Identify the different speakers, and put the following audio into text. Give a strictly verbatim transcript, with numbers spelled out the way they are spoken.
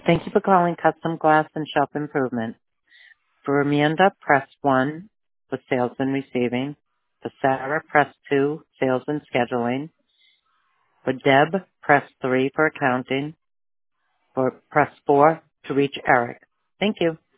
Speaker 1: Thank you for calling Custom Glass and Shelf Improvement. For Amanda, press one for sales and receiving. For Sarah, press two, sales and scheduling. For Deb, press three for accounting. For press four to reach Eric. Thank you.